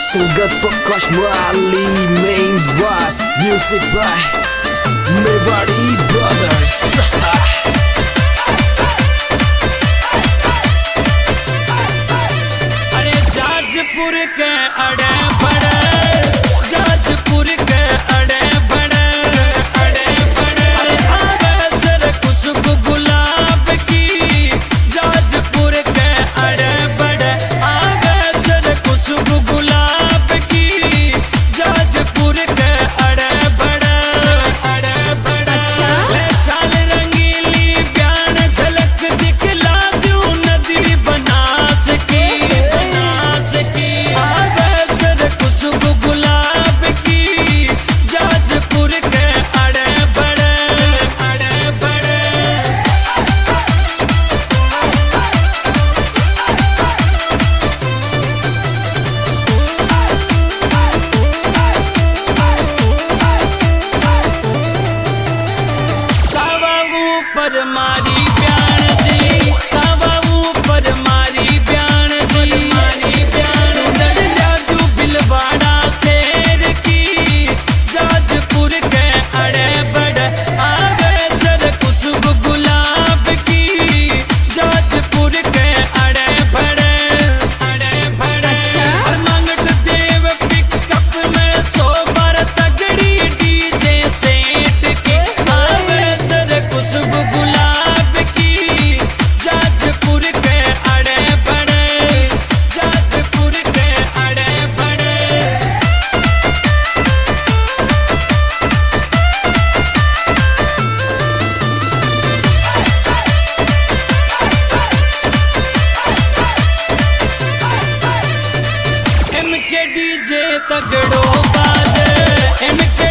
संगत प्रकाश वाली main boss music by Mewari brothers। अरे जाजपुर के अड़े बड़े, जाजपुर के अड़े बड़े, अरे आगे चल खुशबू गुलाब की, जाजपुर के अड़े बड़े, आगे चल खुशबू गुलाब की, जाजपुर के अड़े बड़े, ले चाल रंगीली प्यान झलक दिखला दूं नदी बनास की, आगे चल खुशबू गुलाब की, जाजपुर के अड़े बड़े। सावा ऊपर मारी ब्यान जी, सावा ऊपर मारी ब्यान जी, सुंदर जादू बिलवाड़ा शेर की, जाजपुर के अड़े बड़े, आगे चल खुशबू गुलाब की, जाजपुर के अड़े बड़े, मंगत देव पिकअप में 100 बार तगड़ी डीजे सेट की, आगे चल खुशबू गुलाब की, जाजपुर के अड़े बड़े, जाजपुर के अड़े बड़े। एम के डीजे तगड़ो बाजे, एम के